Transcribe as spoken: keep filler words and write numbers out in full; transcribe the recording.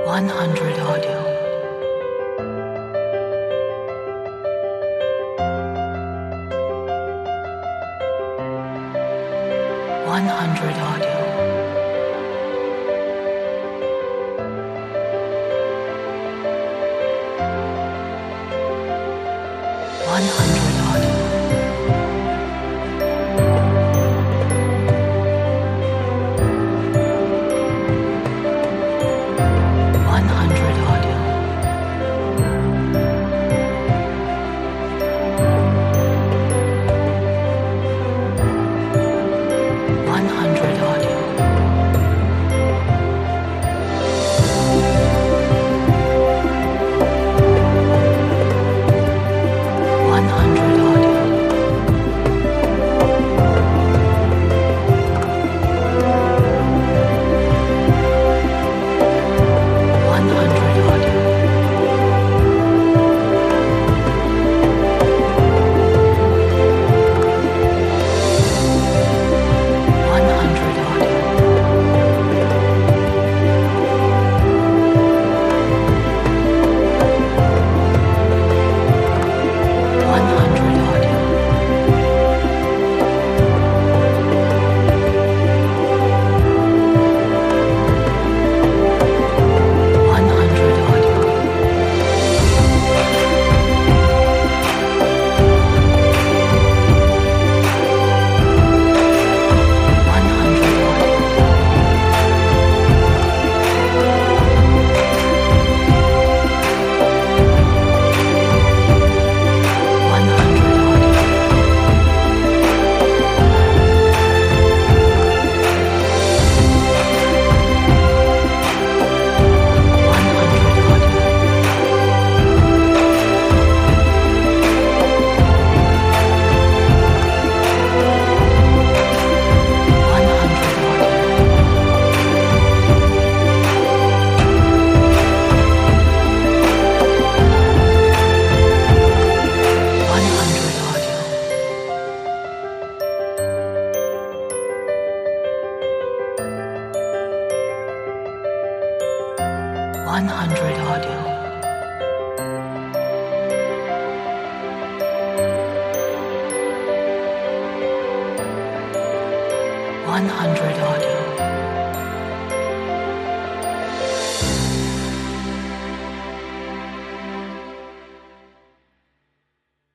one hundred audio. one hundred audio. one hundred audio. one hundred audio. one hundred audio. one hundred audio. one hundred audio. one hundred audio. one hundred audio. one hundred audio. one hundred audio. one hundred audio. one hundred audio. one hundred audio. one hundred audio. one hundred audio. one hundred audio.